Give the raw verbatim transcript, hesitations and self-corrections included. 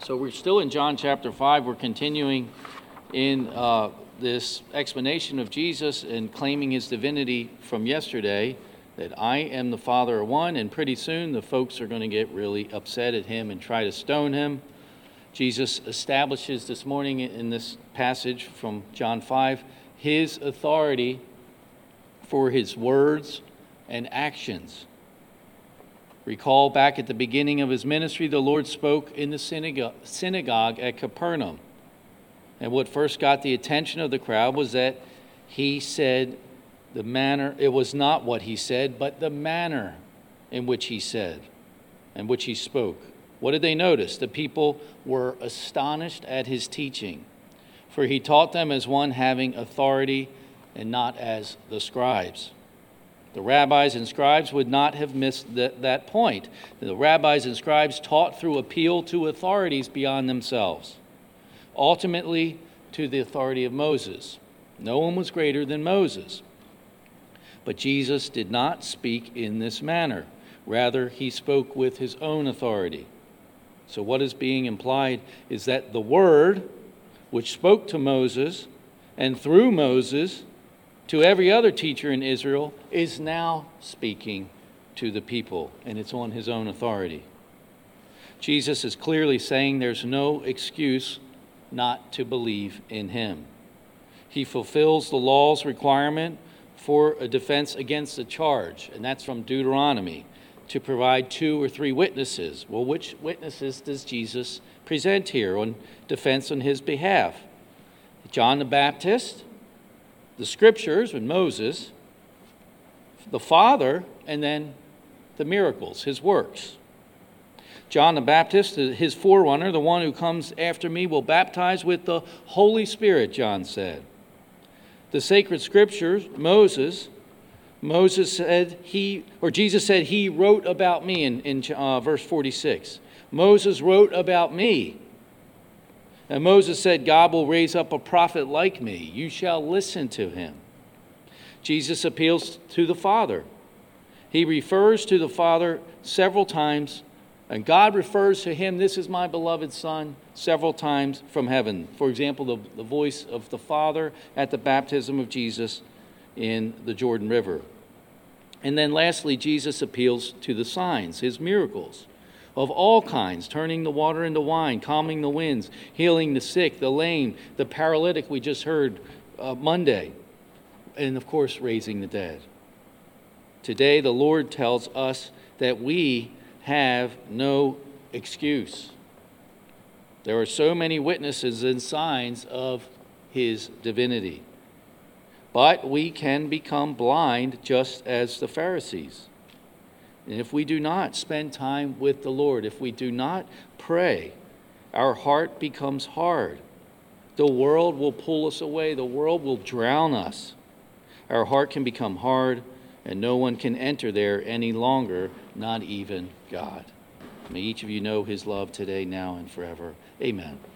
So we're still in John chapter five. We're continuing in uh, this explanation of Jesus and claiming his divinity from yesterday, that I am the Father are one, and pretty soon the folks are going to get really upset at him and try to stone him. Jesus establishes this morning in this passage from John five his authority for his words and actions. Recall back at the beginning of his ministry, the Lord spoke in the synagogue, synagogue at Capernaum. And what first got the attention of the crowd was that he said the manner, it was not what he said, but the manner in which he said and which he spoke. What did they notice? The people were astonished at his teaching, for he taught them as one having authority and not as the scribes. The rabbis and scribes would not have missed that, that point. The rabbis and scribes taught through appeal to authorities beyond themselves, ultimately to the authority of Moses. No one was greater than Moses. But Jesus did not speak in this manner. Rather, he spoke with his own authority. So what is being implied is that the word which spoke to Moses and through Moses to every other teacher in Israel is now speaking to the people, and it's on his own authority. Jesus is clearly saying there's no excuse not to believe in him. He fulfills the law's requirement for a defense against a charge, and that's from Deuteronomy, to provide two or three witnesses. Well, which witnesses does Jesus present here on defense on his behalf? John the Baptist, the scriptures with Moses, the Father, and then the miracles, his works. John the Baptist, his forerunner, the one who comes after me, will baptize with the Holy Spirit, John said. The sacred scriptures, Moses, Moses said he, or Jesus said he wrote about me in, in uh, verse forty-six. Moses wrote about me. And Moses said, God will raise up a prophet like me. You shall listen to him. Jesus appeals to the Father. He refers to the Father several times, and God refers to him, this is my beloved Son, several times from heaven. For example, the, the voice of the Father at the baptism of Jesus in the Jordan River. And then lastly, Jesus appeals to the signs, his miracles of all kinds, turning the water into wine, calming the winds, healing the sick, the lame, the paralytic we just heard uh, Monday, and of course raising the dead. Today the Lord tells us that we have no excuse. There are so many witnesses and signs of his divinity. But we can become blind just as the Pharisees. And if we do not spend time with the Lord, if we do not pray, our heart becomes hard. The world will pull us away. The world will drown us. Our heart can become hard, and no one can enter there any longer, not even God. May each of you know his love today, now, and forever. Amen.